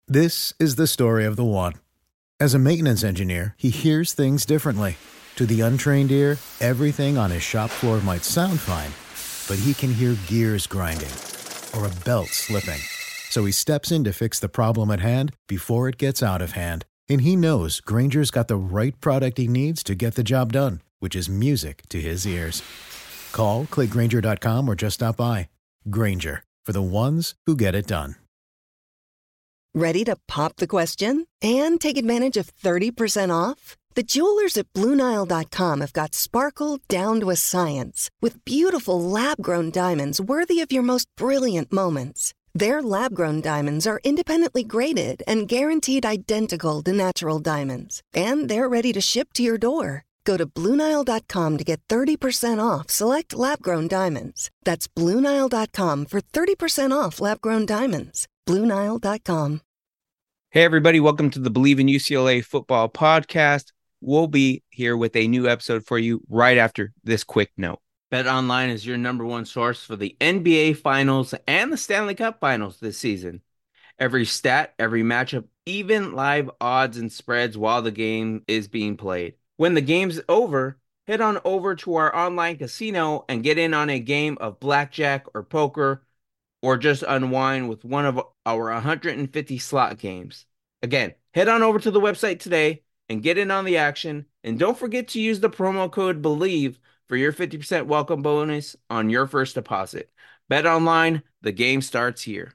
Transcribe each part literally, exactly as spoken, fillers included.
This is the story of the one. As a maintenance engineer, he hears things differently. To the untrained ear, everything on his shop floor might sound fine, but he can hear gears grinding or a belt slipping. So he steps in to fix the problem at hand before it gets out of hand. And he knows Grainger's got the right product he needs to get the job done, which is music to his ears. Call, click Grainger dot com, or just stop by. Grainger, for the ones who get it done. Ready to pop the question and take advantage of thirty percent off? The jewelers at Blue Nile dot com have got sparkle down to a science with beautiful lab-grown diamonds worthy of your most brilliant moments. Their lab-grown diamonds are independently graded and guaranteed identical to natural diamonds. And they're ready to ship to your door. Go to Blue Nile dot com to get thirty percent off select lab-grown diamonds. That's Blue Nile dot com for thirty percent off lab-grown diamonds. Blue Nile dot com. Hey, everybody. Welcome to the Believe in U C L A Football Podcast. We'll be here with a new episode for you right after this quick note. BetOnline is your number one source for the N B A Finals and the Stanley Cup Finals this season. Every stat, every matchup, even live odds and spreads while the game is being played. When the game's over, head on over to our online casino and get in on a game of blackjack or poker, or just unwind with one of our one hundred fifty slot games. Again, head on over to the website today and get in on the action. And don't forget to use the promo code BELIEVE for your fifty percent welcome bonus on your first deposit. Bet online, the game starts here.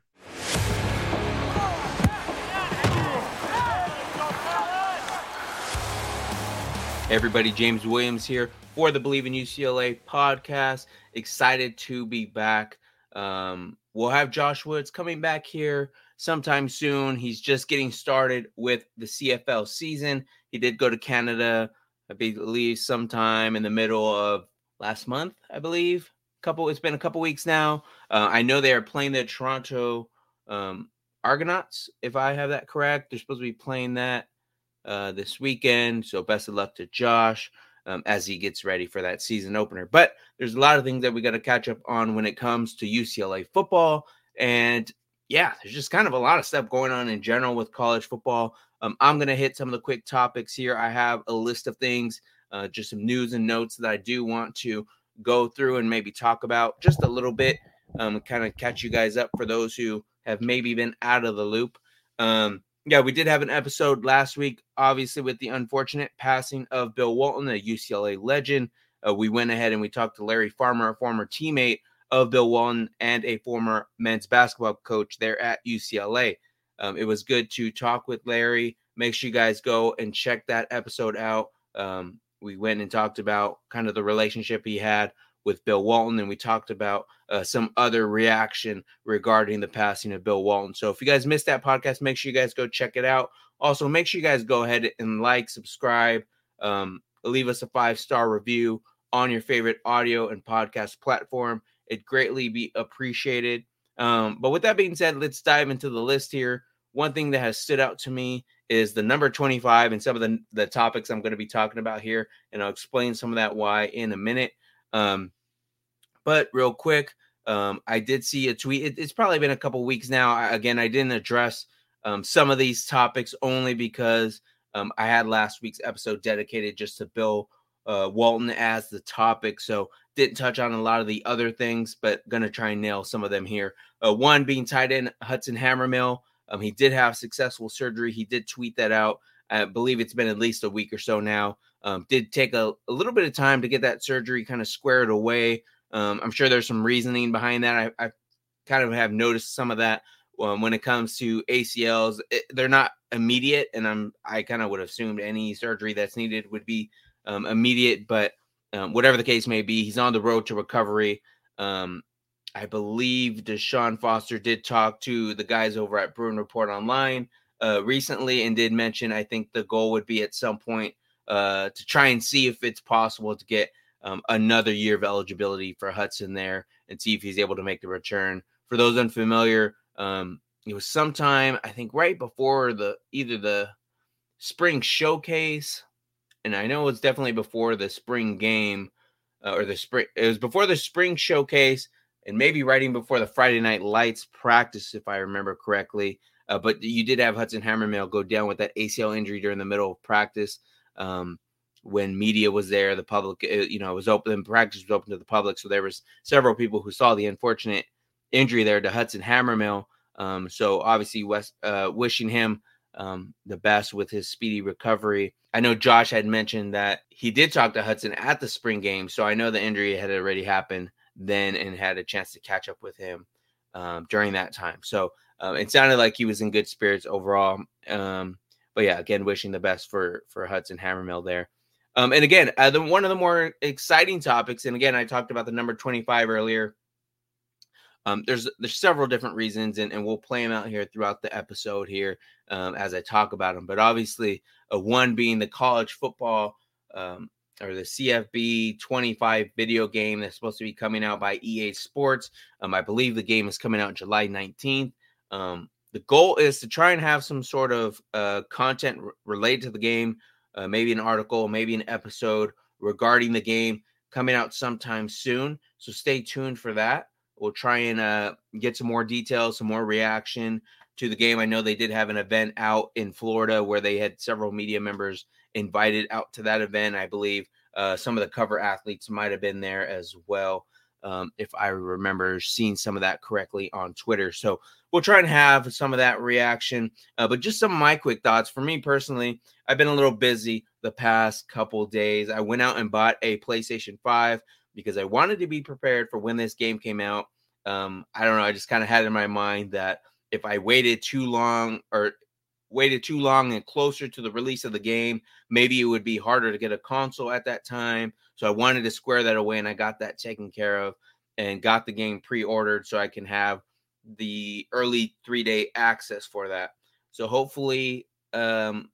Hey everybody, James Williams here for the Believe in U C L A podcast. Excited to be back. Um, we'll have Josh Woods coming back here sometime soon. He's just getting started with the C F L season. He did go to Canada, I believe, sometime in the middle of last month, I believe. Couple, it's been a couple weeks now. Uh, I know they are playing the Toronto um, Argonauts, if I have that correct. They're supposed to be playing that uh, this weekend. So best of luck to Josh um, as he gets ready for that season opener. But there's a lot of things that we got to catch up on when it comes to U C L A football. And yeah, there's just kind of a lot of stuff going on in general with college football. Um, I'm going to hit some of the quick topics here. I have a list of things, uh, just some news and notes that I do want to go through and maybe talk about just a little bit, um, kind of catch you guys up for those who have maybe been out of the loop. Um, yeah, we did have an episode last week, obviously, with the unfortunate passing of Bill Walton, a U C L A legend. Uh, we went ahead and we talked to Larry Farmer, a former teammate of Bill Walton and a former men's basketball coach there at U C L A. Um, it was good to talk with Larry. Make sure you guys go and check that episode out. Um, we went and talked about kind of the relationship he had with Bill Walton, and we talked about uh, some other reaction regarding the passing of Bill Walton. So if you guys missed that podcast, make sure you guys go check it out. Also, make sure you guys go ahead and like, subscribe, um, leave us a five-star review on your favorite audio and podcast platform. It'd greatly be appreciated. Um, but with that being said, let's dive into the list here. One thing that has stood out to me is the number twenty-five and some of the, the topics I'm going to be talking about here, and I'll explain some of that why in a minute. Um, but real quick, um, I did see a tweet. It, it's probably been a couple weeks now. I, again, I didn't address um, some of these topics only because um, I had last week's episode dedicated just to Bill uh, Walton as the topic. So didn't touch on a lot of the other things, but going to try and nail some of them here. Uh, one being tight end Hudson Hammermill. Um, he did have successful surgery. He did tweet that out. I believe it's been at least a week or so now. Um, did take a, a little bit of time to get that surgery kind of squared away. Um, I'm sure there's some reasoning behind that. I, I kind of have noticed some of that um, when it comes to A C Ls. It, they're not immediate, and I'm I kind of would have assumed any surgery that's needed would be um, immediate. But um, whatever the case may be, he's on the road to recovery. Um, I believe Deshaun Foster did talk to the guys over at Bruin Report Online uh, recently and did mention I think the goal would be at some point uh, to try and see if it's possible to get um, another year of eligibility for Hudson there and see if he's able to make the return. For those unfamiliar, um, it was sometime, I think, right before the either the spring showcase, and I know it was definitely before the spring game uh, or the spring. It was before the spring showcase and maybe right in before the Friday Night Lights practice, if I remember correctly. Uh, but you did have Hudson Hammermill go down with that A C L injury during the middle of practice. Um, when media was there, the public, you know, it was open, practice was open to the public. So there was several people who saw the unfortunate injury there to Hudson Hammermill. Um, so obviously West, uh, wishing him um, the best with his speedy recovery. I know Josh had mentioned that he did talk to Hudson at the spring game. So I know the injury had already happened then and had a chance to catch up with him um, during that time. So um, it sounded like he was in good spirits overall. Um, but yeah, again, wishing the best for, for Hudson Hammermill there. Um, and again, uh, the, one of the more exciting topics, and again, I talked about the number twenty-five earlier. Um, there's there's several different reasons, and, and we'll play them out here throughout the episode here um, as I talk about them. But obviously, uh, one being the college football um, or the C F B twenty-five video game that's supposed to be coming out by E A Sports. Um, I believe the game is coming out July nineteenth. Um, the goal is to try and have some sort of uh, content r- related to the game. Uh, maybe an article, maybe an episode regarding the game coming out sometime soon. So stay tuned for that. We'll try and uh, get some more details, some more reaction to the game. I know they did have an event out in Florida where they had several media members invited out to that event. I believe uh, some of the cover athletes might have been there as well, um, if I remember seeing some of that correctly on Twitter. So we'll try and have some of that reaction. Uh, but just some of my quick thoughts. For me personally, I've been a little busy the past couple days. I went out and bought a PlayStation five because I wanted to be prepared for when this game came out. Um, I don't know. I just kind of had in my mind that if I waited too long or waited too long and closer to the release of the game, maybe it would be harder to get a console at that time. So I wanted to square that away, and I got that taken care of and got the game pre-ordered so I can have the early three-day access for that. So hopefully um,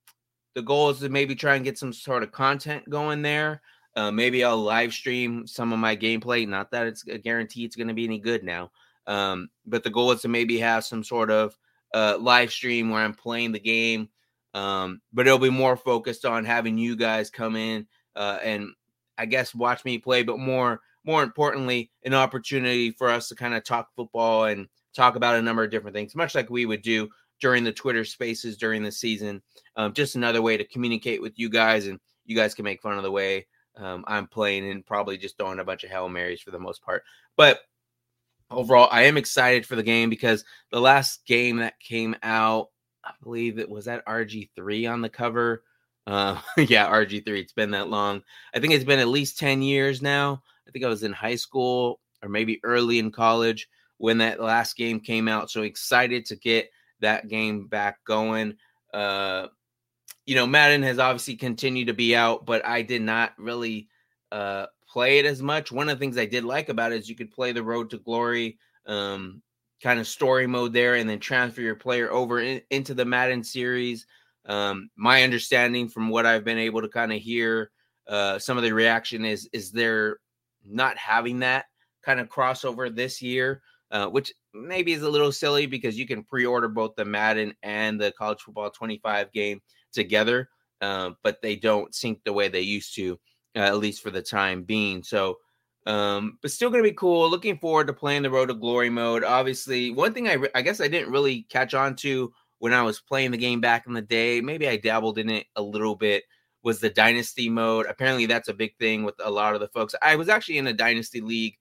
the goal is to maybe try and get some sort of content going there. Uh, maybe I'll live stream some of my gameplay. Not that it's a guarantee it's going to be any good now. Um, but the goal is to maybe have some sort of uh, live stream where I'm playing the game. Um, but it'll be more focused on having you guys come in uh, and I guess watch me play, but more, more importantly, an opportunity for us to kind of talk football and talk about a number of different things, much like we would do during the Twitter spaces during the season. Um, just another way to communicate with you guys, and you guys can make fun of the way um, I'm playing and probably just throwing a bunch of Hail Marys for the most part. But overall, I am excited for the game because the last game that came out, I believe it was that R G three on the cover. Uh, yeah, R G three. It's been that long. I think it's been at least ten years now. I think I was in high school or maybe early in college when that last game came out. So excited to get that game back going. Uh, you know, Madden has obviously continued to be out, but I did not really uh, play it as much. One of the things I did like about it is you could play the Road to Glory um, kind of story mode there and then transfer your player over in, into the Madden series. Um, my understanding from what I've been able to kind of hear, uh, some of the reaction is, is they're not having that kind of crossover this year, uh, which maybe is a little silly because you can pre-order both the Madden and the College Football twenty-five game together, uh, but they don't sync the way they used to, uh, at least for the time being. So, um, but still going to be cool. Looking forward to playing the Road to Glory mode. Obviously, one thing I, re- I guess I didn't really catch on to when I was playing the game back in the day, maybe I dabbled in it a little bit, was the Dynasty mode. Apparently that's a big thing with a lot of the folks. I was actually in a Dynasty league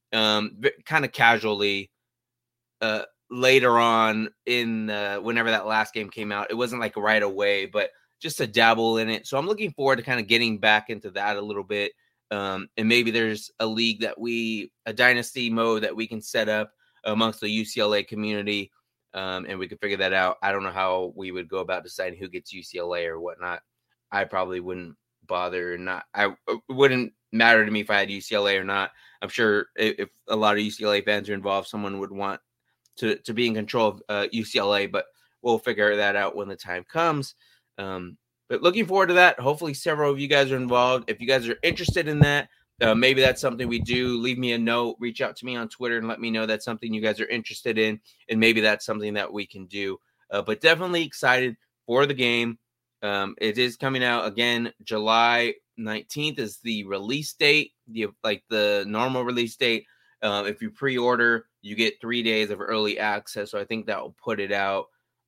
um, kind of casually uh, later on in uh, whenever that last game came out. It wasn't like right away, but just to dabble in it. So I'm looking forward to kind of getting back into that a little bit. Um, and maybe there's a league that we, a Dynasty mode that we can set up amongst the U C L A community. Um, and we could figure that out. I don't know how we would go about deciding who gets U C L A or whatnot. I probably wouldn't bother. Not, I it wouldn't matter to me if I had U C L A or not. I'm sure if, if a lot of U C L A fans are involved, someone would want to, to be in control of uh, U C L A, but we'll figure that out when the time comes. Um, but looking forward to that. Hopefully several of you guys are involved. If you guys are interested in that, Uh, maybe that's something we do. Leave me a note, reach out to me on Twitter and let me know that's something you guys are interested in. And maybe that's something that we can do. Uh, but definitely excited for the game. Um, it is coming out again, July nineteenth is the release date, the, like the normal release date. Uh, if you pre-order, you get three days of early access. So I think that will put it out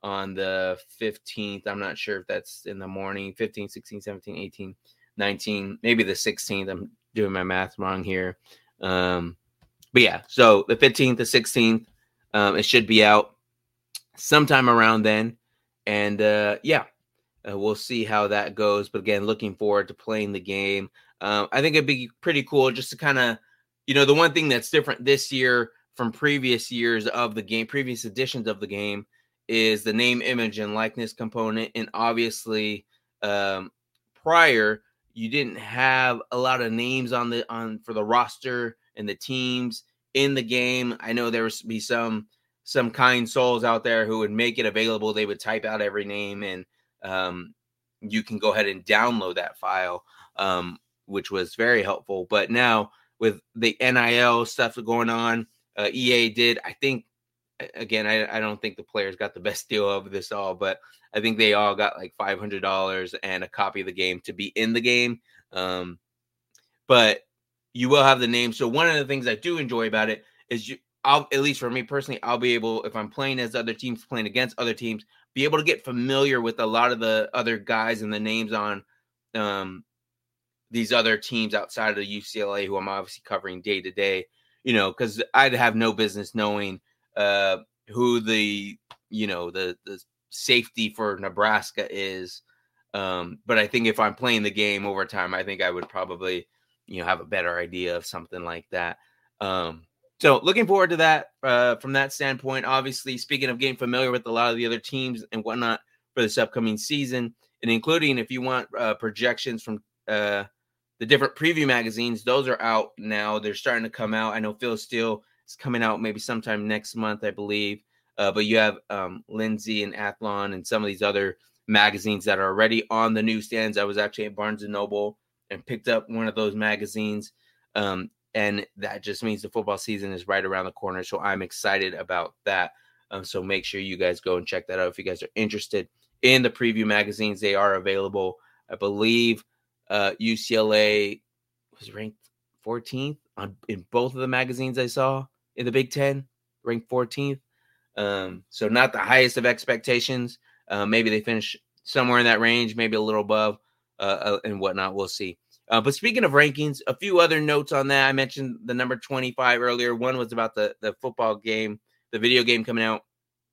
on the fifteenth. I'm not sure if that's in the morning, fifteen, sixteen, seventeen, eighteen, nineteen, maybe the sixteenth. I'm doing my math wrong here. Um, but yeah, so the fifteenth, the sixteenth, um, it should be out sometime around then. And uh, yeah, uh, we'll see how that goes. But again, looking forward to playing the game. Um, I think it'd be pretty cool just to kind of, you know, the one thing that's different this year from previous years of the game, previous editions of the game, is the name, image, and likeness component. And obviously, um, prior, you didn't have a lot of names on the on for the roster and the teams in the game. I know there would be some some kind souls out there who would make it available. They would type out every name, and um, you can go ahead and download that file, um, which was very helpful. But now with the N I L stuff going on, uh, E A did, I think, again, I, I don't think the players got the best deal of this all, but I think they all got like five hundred dollars and a copy of the game to be in the game. Um, but you will have the name. So one of the things I do enjoy about it is you, I'll, at least for me personally, I'll be able, if I'm playing as other teams, playing against other teams, be able to get familiar with a lot of the other guys and the names on um, these other teams outside of the U C L A who I'm obviously covering day to day, you know, because I'd have no business knowing uh, who the, you know, the, the safety for Nebraska is. Um, but I think if I'm playing the game over time, I think I would probably, you know, have a better idea of something like that. Um, so looking forward to that uh, from that standpoint. Obviously, speaking of getting familiar with a lot of the other teams and whatnot for this upcoming season, and including if you want uh, projections from uh, the different preview magazines, those are out now. They're starting to come out. I know Phil Steele is coming out maybe sometime next month, I believe. Uh, but you have um, Lindsay and Athlon and some of these other magazines that are already on the newsstands. I was actually at Barnes and Noble and picked up one of those magazines. Um, and that just means the football season is right around the corner. So I'm excited about that. Um, so make sure you guys go and check that out. If you guys are interested in the preview magazines, they are available. I believe uh, U C L A was ranked fourteenth on in both of the magazines I saw in the Big Ten, ranked fourteenth. Um, so not the highest of expectations. Uh, maybe they finish somewhere in that range, maybe a little above uh, uh, and whatnot. We'll see. Uh, but speaking of rankings, a few other notes on that. I mentioned the number twenty-five earlier. One was about the, the football game, the video game coming out.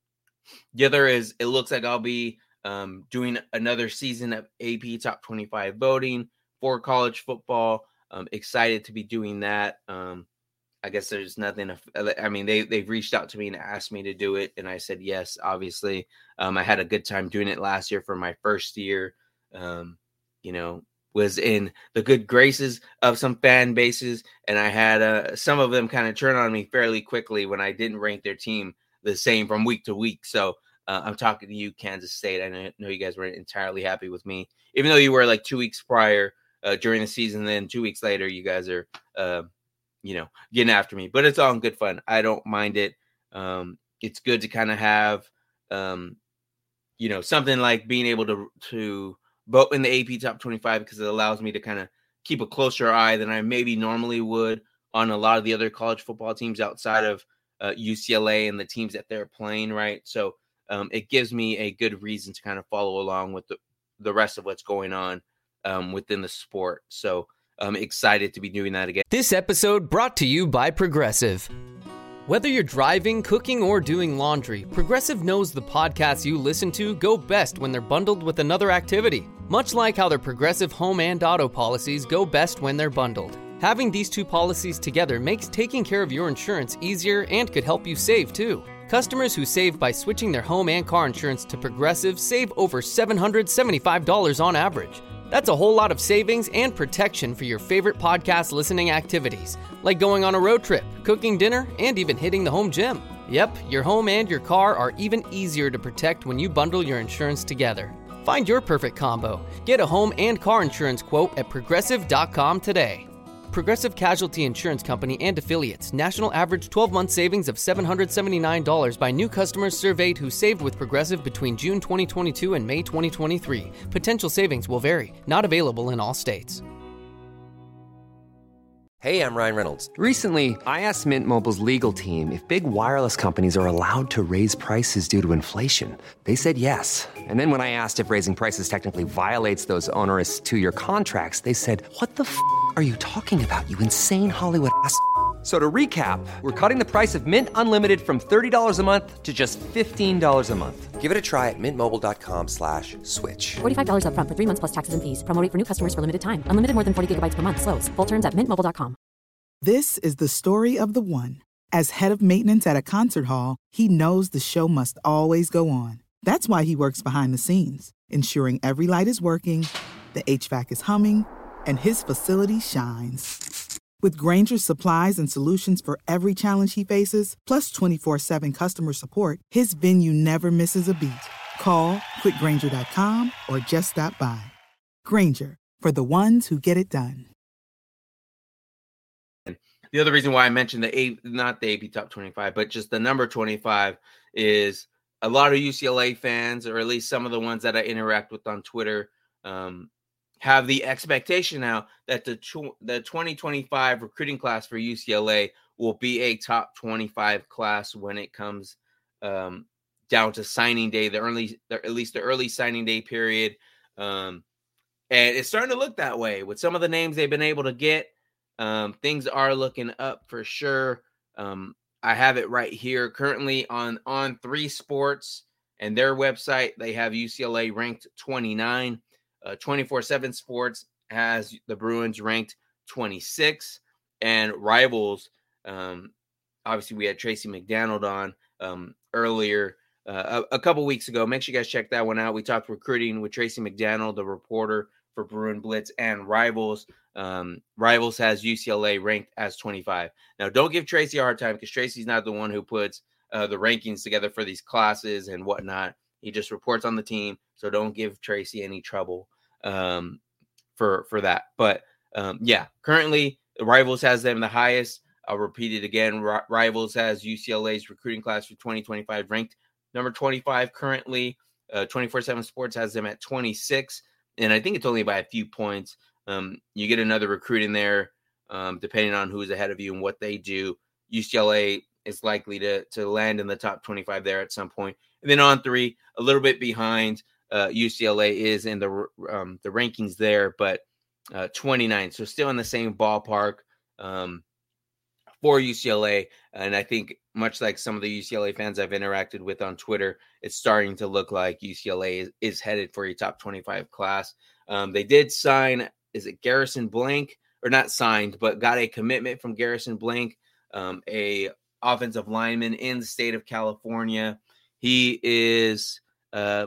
The other is it looks like I'll be um, doing another season of A P Top twenty-five voting for college football. I'm excited to be doing that. Um, I guess there's nothing. I mean, they, they've reached out to me and asked me to do it. And I said, yes, obviously. Um, I had a good time doing it last year for my first year. Um, you know, was in the good graces of some fan bases. And I had uh, some of them kind of turn on me fairly quickly when I didn't rank their team the same from week to week. So uh, I'm talking to you, Kansas State. I know you guys weren't entirely happy with me, even though you were like two weeks prior uh, during the season. Then two weeks later, you guys are, uh, you know, getting after me, but it's all in good fun. I don't mind it. Um, it's good to kind of have, um, you know, something like being able to, to vote in the A P Top twenty-five because it allows me to kind of keep a closer eye than I maybe normally would on a lot of the other college football teams outside of uh, U C L A and the teams that they're playing. Right. So um, it gives me a good reason to kind of follow along with the, the rest of what's going on um, within the sport. So I'm excited to be doing that again. This episode brought to you by Progressive. Whether you're driving, cooking, or doing laundry, Progressive knows the podcasts you listen to go best when they're bundled with another activity. Much like how their Progressive home and auto policies go best when they're bundled. Having these two policies together makes taking care of your insurance easier and could help you save too. Customers who save by switching their home and car insurance to Progressive save over seven hundred seventy-five dollars on average. That's a whole lot of savings and protection for your favorite podcast listening activities, like going on a road trip, cooking dinner, and even hitting the home gym. Yep, your home and your car are even easier to protect when you bundle your insurance together. Find your perfect combo. Get a home and car insurance quote at progressive dot com today. Progressive Casualty Insurance Company and Affiliates. National average twelve-month savings of seven hundred seventy-nine dollars by new customers surveyed who saved with Progressive between June twenty twenty-two and May twenty twenty-three. Potential savings will vary. Not available in all states. Hey, I'm Ryan Reynolds. Recently, I asked Mint Mobile's legal team if big wireless companies are allowed to raise prices due to inflation. They said yes. And then when I asked if raising prices technically violates those onerous two-year contracts, they said, what the f*** are you talking about, you insane Hollywood ass f- So to recap, we're cutting the price of Mint Unlimited from thirty dollars a month to just fifteen dollars a month. Give it a try at mintmobile.com slash switch. forty-five dollars up front for three months plus taxes and fees. Promo rate for new customers for limited time. Unlimited more than forty gigabytes per month. Slows full terms at mint mobile dot com. This is the story of the one. As head of maintenance at a concert hall, he knows the show must always go on. That's why he works behind the scenes, ensuring every light is working, the H V A C is humming, and his facility shines. With Grainger's supplies and solutions for every challenge he faces, plus twenty-four seven customer support, his venue never misses a beat. Call quick grainger dot com or just stop by. Grainger, for the ones who get it done. The other reason why I mentioned the A, not the A P Top twenty-five, but just the number twenty-five is a lot of U C L A fans, or at least some of the ones that I interact with on Twitter, um, have the expectation now that the tw- the twenty twenty-five recruiting class for U C L A will be a top twenty-five class when it comes um, down to signing day, the early, the, at least the early signing day period. Um, and it's starting to look that way with some of the names they've been able to get. Um, things are looking up for sure. Um, I have it right here currently on on three Sports and their website. They have U C L A ranked twenty-nine. Uh, twenty-four seven Sports has the Bruins ranked twenty-six, and Rivals. Um, obviously, we had Tracy McDonald on um, earlier uh, a, a couple weeks ago. Make sure you guys check that one out. We talked recruiting with Tracy McDonald, the reporter for Bruin Blitz and Rivals. Um, Rivals has U C L A ranked as twenty-five. Now, don't give Tracy a hard time because Tracy's not the one who puts uh, the rankings together for these classes and whatnot. He just reports on the team, so don't give Tracy any trouble um, for for that. But um, yeah, currently Rivals has them the highest. I'll repeat it again. R- Rivals has U C L A's recruiting class for twenty twenty-five ranked number twenty-five currently. Uh, twenty-four seven Sports has them at twenty-six, and I think it's only by a few points. Um, you get another recruit in there, um, depending on who's ahead of you and what they do. U C L A is likely to to land in the top twenty-five there at some point. And then on three, a little bit behind, uh, U C L A is in the um, the rankings there, but uh, twenty-nine. So still in the same ballpark um, for U C L A. And I think much like some of the U C L A fans I've interacted with on Twitter, it's starting to look like U C L A is, is headed for a top twenty-five class. Um, they did sign, is it Garrison Blank? Or not signed, but got a commitment from Garrison Blank, um, a offensive lineman in the state of California. He is uh,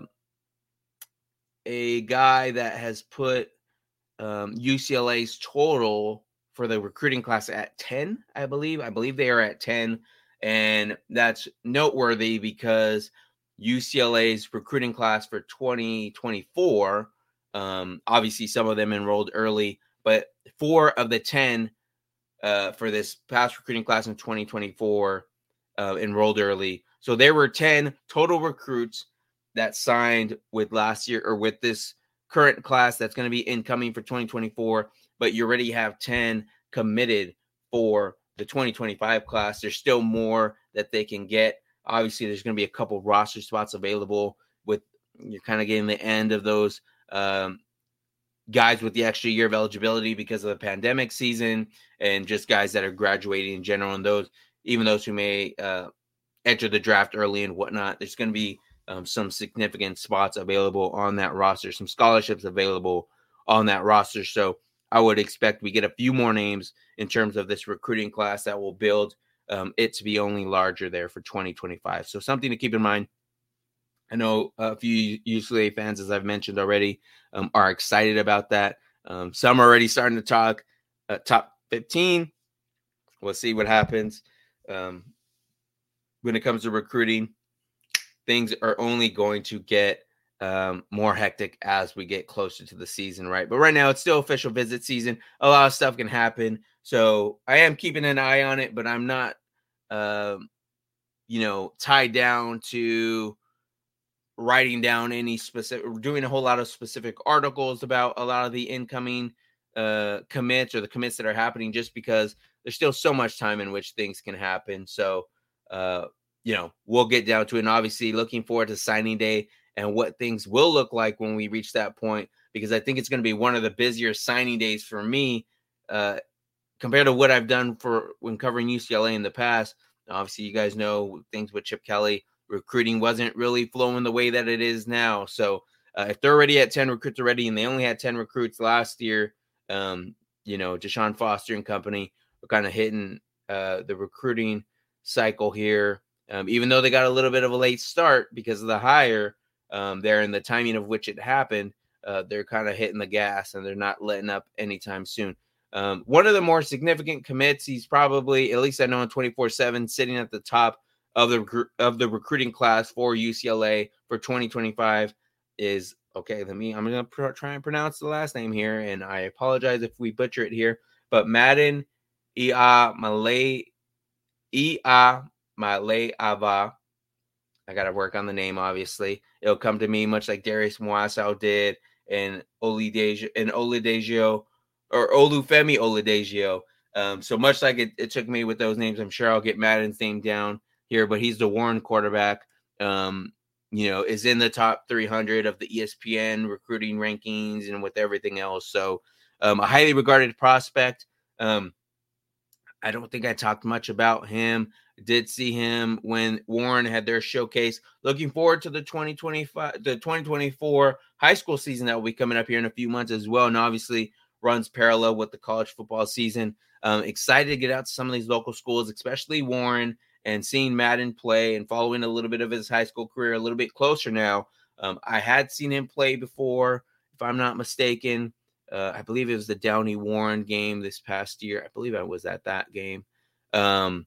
a guy that has put um, U C L A's total for the recruiting class at ten, I believe. I believe they are at ten, and that's noteworthy because U C L A's recruiting class for twenty twenty-four, um, obviously some of them enrolled early, but four of the ten uh, for this past recruiting class in twenty twenty-four uh, enrolled early. So there were ten total recruits that signed with last year or with this current class that's going to be incoming for twenty twenty-four, but you already have ten committed for the twenty twenty-five class. There's still more that they can get. Obviously, there's going to be a couple roster spots available with you're kind of getting the end of those um, guys with the extra year of eligibility because of the pandemic season and just guys that are graduating in general. And those, even those who may uh, enter the draft early and whatnot, there's going to be um, some significant spots available on that roster, some scholarships available on that roster. So I would expect we get a few more names in terms of this recruiting class that will build um, it to be only larger there for twenty twenty-five. So something to keep in mind. I know a few U C L A fans, as I've mentioned already, um, are excited about that. Um, some are already starting to talk uh, top fifteen. We'll see what happens. Um, when it comes to recruiting, things are only going to get um, more hectic as we get closer to the season, right? But right now, it's still official visit season. A lot of stuff can happen. So I am keeping an eye on it, but I'm not, um, you know, tied down to writing down any specific, doing a whole lot of specific articles about a lot of the incoming uh, commits or the commits that are happening, just because there's still so much time in which things can happen. So, uh, you know, we'll get down to it. And obviously looking forward to signing day and what things will look like when we reach that point, because I think it's going to be one of the busier signing days for me uh, compared to what I've done for when covering U C L A in the past. Obviously, you guys know things with Chip Kelly. Recruiting wasn't really flowing the way that it is now. So uh, if they're already at ten recruits already, and they only had ten recruits last year, um, you know, Deshaun Foster and company are kind of hitting uh, the recruiting cycle here. Um, even though they got a little bit of a late start because of the hire um, there and the timing of which it happened, uh, they're kind of hitting the gas and they're not letting up anytime soon. Um, one of the more significant commits, he's probably, at least I know, on twenty-four seven, sitting at the top of the of the recruiting class for U C L A for twenty twenty-five is, okay, let me, I'm going to pr- try and pronounce the last name here, and I apologize if we butcher it here, but Madden Ia Malay, Ia Malay Ava. I got to work on the name, obviously. It'll come to me much like Darius Moasau did, and Oludejio, and Oludejio, or Olufemi Oludejio. Um, so much like it, it took me with those names, I'm sure I'll get Madden's name down here, but he's the Warren quarterback, um, you know, is in the top three hundred of the E S P N recruiting rankings and with everything else. So um, a highly regarded prospect. Um, I don't think I talked much about him. Did see him when Warren had their showcase. Looking forward to the twenty twenty-five, the twenty twenty-four high school season that will be coming up here in a few months as well. And obviously runs parallel with the college football season. Um, excited to get out to some of these local schools, especially Warren, and seeing Madden play and following a little bit of his high school career a little bit closer now. Um, I had seen him play before, if I'm not mistaken. Uh, I believe it was the Downey Warren game this past year. I believe I was at that game. Um,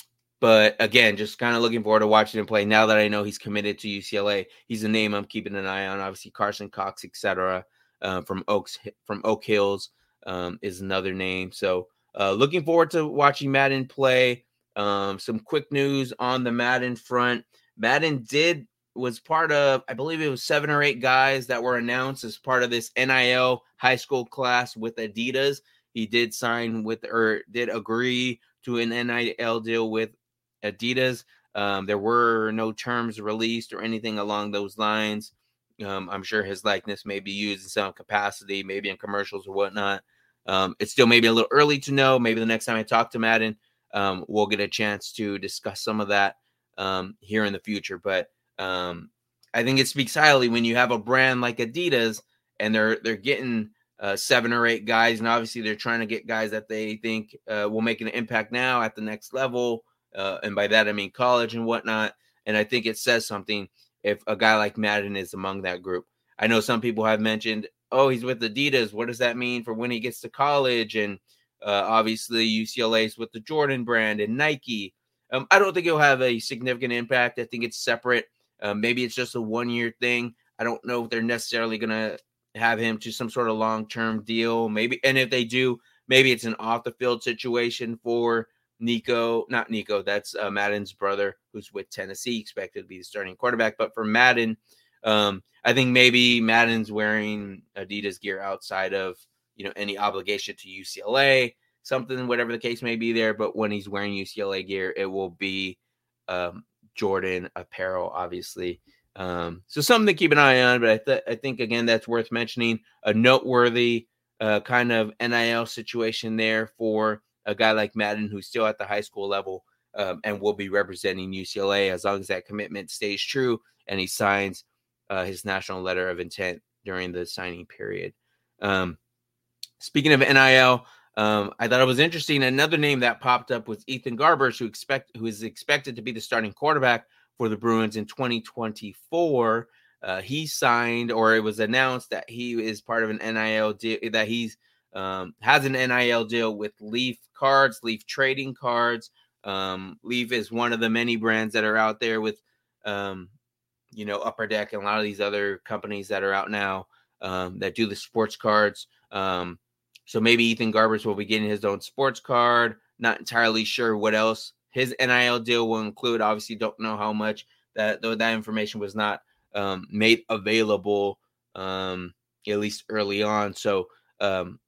but again, just kind of looking forward to watching him play now that I know he's committed to U C L A. He's a name I'm keeping an eye on. Obviously, Carson Cox, et cetera, uh, from Oaks from Oak Hills um, is another name. So uh, looking forward to watching Madden play. Um, some quick news on the Madden front. Madden did was part of, I believe it was seven or eight guys that were announced as part of this N I L high school class with Adidas. He did sign with, or did agree to an N I L deal with Adidas. Um, there were no terms released or anything along those lines. Um, I'm sure his likeness may be used in some capacity, maybe in commercials or whatnot. Um, it's still maybe a little early to know. Maybe the next time I talk to Madden, um, we'll get a chance to discuss some of that um, here in the future. But um, I think it speaks highly when you have a brand like Adidas and they're they're getting uh, seven or eight guys, and obviously they're trying to get guys that they think uh, will make an impact now at the next level. Uh, and by that, I mean college and whatnot. And I think it says something if a guy like Madden is among that group. I know some people have mentioned, oh, he's with Adidas. What does that mean for when he gets to college? And uh, obviously U C L A is with the Jordan brand and Nike. Um, I don't think it'll have a significant impact. I think it's separate. Uh, maybe it's just a one-year thing. I don't know if they're necessarily going to have him to some sort of long-term deal. Maybe, and if they do, maybe it's an off-the-field situation for Nico, not Nico, that's uh, Madden's brother, who's with Tennessee, expected to be the starting quarterback. But for Madden, um, I think maybe Madden's wearing Adidas gear outside of, you know, any obligation to U C L A, something, whatever the case may be there. But when he's wearing U C L A gear, it will be um, Jordan apparel, obviously. Um, so something to keep an eye on. But I, th- I think, again, that's worth mentioning. A noteworthy uh, kind of N I L situation there for a guy like Madden, who's still at the high school level um, and will be representing U C L A as long as that commitment stays true and he signs uh, his national letter of intent during the signing period. Um, speaking of N I L, um, I thought it was interesting. Another name that popped up was Ethan Garbers, who expect who is expected to be the starting quarterback for the Bruins in twenty twenty-four. Uh, he signed, or it was announced that he is part of an N I L deal, that he's Um, has an N I L deal with Leaf Cards, Leaf Trading Cards. Um, Leaf is one of the many brands that are out there with, um, you know, Upper Deck and a lot of these other companies that are out now um, that do the sports cards. Um, so maybe Ethan Garbers will be getting his own sports card. Not entirely sure what else his N I L deal will include. Obviously, don't know how much that, though that information was not um, made available, um, at least early on. So, um,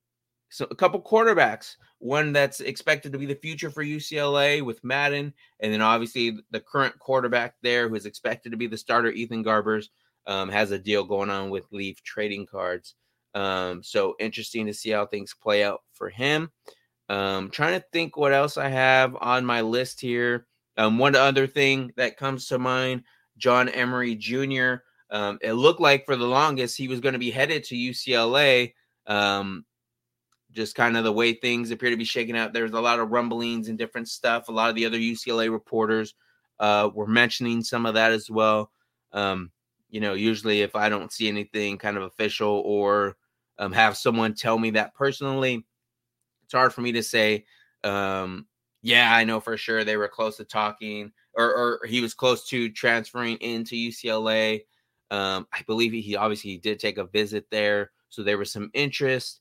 so a couple quarterbacks, one that's expected to be the future for U C L A with Madden, and then obviously the current quarterback there who is expected to be the starter, Ethan Garbers, um, has a deal going on with Leaf Trading Cards. Um, so interesting to see how things play out for him. Um, trying to think what else I have on my list here. Um, one other thing that comes to mind, John Emery Junior Um, it looked like for the longest he was going to be headed to U C L A. Um, just kind of the way things appear to be shaking out. There's a lot of rumblings and different stuff. A lot of the other U C L A reporters uh, were mentioning some of that as well. Um, you know, usually if I don't see anything kind of official or um, have someone tell me that personally, it's hard for me to say, um, yeah, I know for sure they were close to talking or, or he was close to transferring into U C L A. Um, I believe he obviously he did take a visit there. So there was some interest.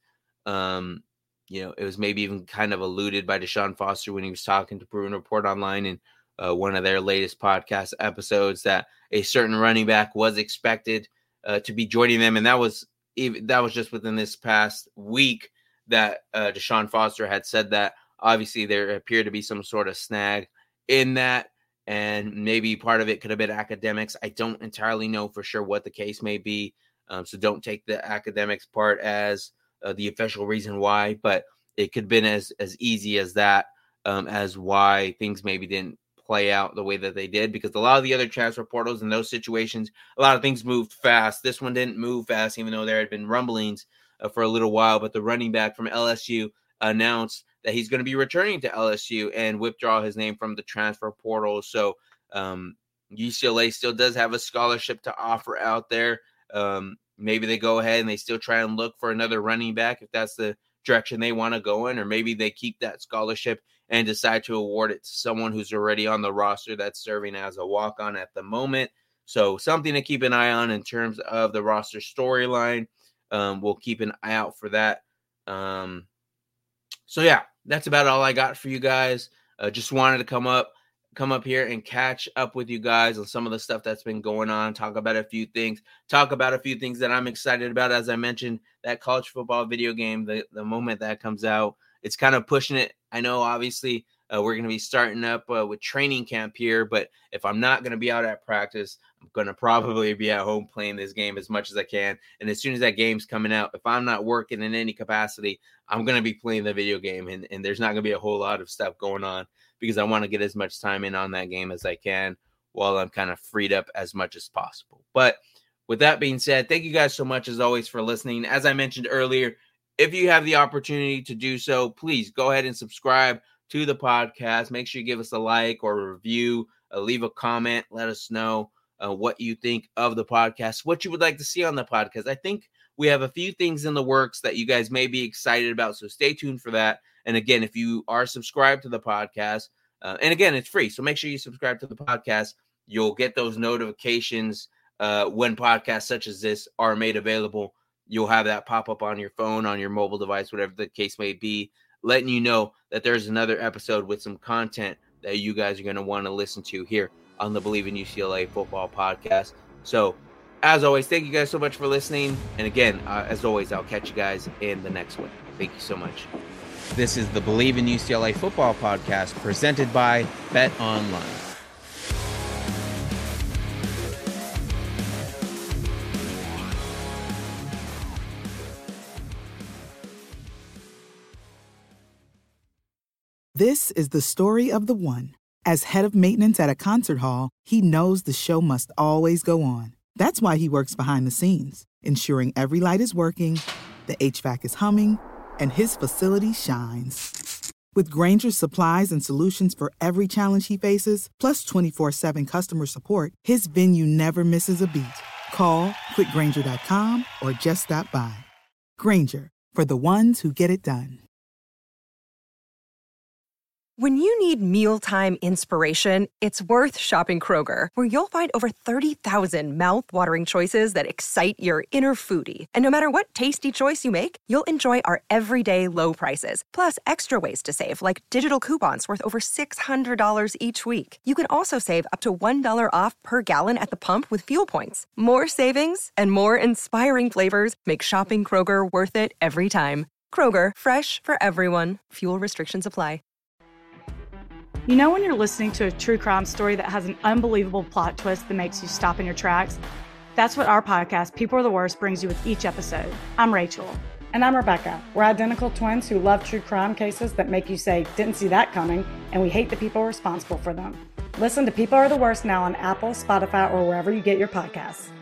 Um, you know, it was maybe even kind of alluded by Deshaun Foster when he was talking to Bruin Report Online in uh, one of their latest podcast episodes that a certain running back was expected uh, to be joining them. And that was even, that was just within this past week that uh, Deshaun Foster had said that. Obviously there appeared to be some sort of snag in that. And maybe part of it could have been academics. I don't entirely know for sure what the case may be. Um, so don't take the academics part as uh, the official reason why, but it could have been as, as easy as that, um, as why things maybe didn't play out the way that they did, because a lot of the other transfer portals in those situations, a lot of things moved fast. This one didn't move fast, even though there had been rumblings uh, for a little while, but the running back from L S U announced that he's going to be returning to L S U and withdraw his name from the transfer portal. So um, U C L A still does have a scholarship to offer out there. Um, maybe they go ahead and they still try and look for another running back if that's the direction they want to go in, or maybe they keep that scholarship and decide to award it to someone who's already on the roster that's serving as a walk-on at the moment. So something to keep an eye on in terms of the roster storyline. Um, we'll keep an eye out for that. Um, so yeah, that's about all I got for you guys. Uh, just wanted to come up, come up here and catch up with you guys on some of the stuff that's been going on, talk about a few things, talk about a few things that I'm excited about. As I mentioned, that college football video game, the, the moment that comes out, it's kind of pushing it. I know, obviously, uh, we're going to be starting up uh, with training camp here, but if I'm not going to be out at practice, I'm going to probably be at home playing this game as much as I can. And as soon as that game's coming out, if I'm not working in any capacity, I'm going to be playing the video game, and, and there's not going to be a whole lot of stuff going on because I want to get as much time in on that game as I can while I'm kind of freed up as much as possible. But with that being said, thank you guys so much as always for listening. As I mentioned earlier, if you have the opportunity to do so, please go ahead and subscribe to the podcast. Make sure you give us a like or a review, uh, leave a comment. Let us know uh, what you think of the podcast, what you would like to see on the podcast. I think we have a few things in the works that you guys may be excited about, so stay tuned for that. And again, if you are subscribed to the podcast, uh, and again, it's free, so make sure you subscribe to the podcast. You'll get those notifications uh, when podcasts such as this are made available. You'll have that pop up on your phone, on your mobile device, whatever the case may be, letting you know that there's another episode with some content that you guys are going to want to listen to here on the Believe in U C L A Football Podcast. So, as always, thank you guys so much for listening. And again, uh, as always, I'll catch you guys in the next one. Thank you so much. This is the Believe in U C L A Football Podcast presented by Bet Online. This is the story of the one. As head of maintenance at a concert hall, he knows the show must always go on. That's why he works behind the scenes, ensuring every light is working, the H V A C is humming, and his facility shines. With Grainger's supplies and solutions for every challenge he faces, plus twenty-four seven customer support, his venue never misses a beat. Call quick grainger dot com or just stop by. Grainger, for the ones who get it done. When you need mealtime inspiration, it's worth shopping Kroger, where you'll find over thirty thousand mouth-watering choices that excite your inner foodie. And no matter what tasty choice you make, you'll enjoy our everyday low prices, plus extra ways to save, like digital coupons worth over six hundred dollars each week. You can also save up to one dollar off per gallon at the pump with fuel points. More savings and more inspiring flavors make shopping Kroger worth it every time. Kroger, fresh for everyone. Fuel restrictions apply. You know when you're listening to a true crime story that has an unbelievable plot twist that makes you stop in your tracks? That's what our podcast, People Are the Worst, brings you with each episode. I'm Rachel. And I'm Rebecca. We're identical twins who love true crime cases that make you say, didn't see that coming, and we hate the people responsible for them. Listen to People Are the Worst now on Apple, Spotify, or wherever you get your podcasts.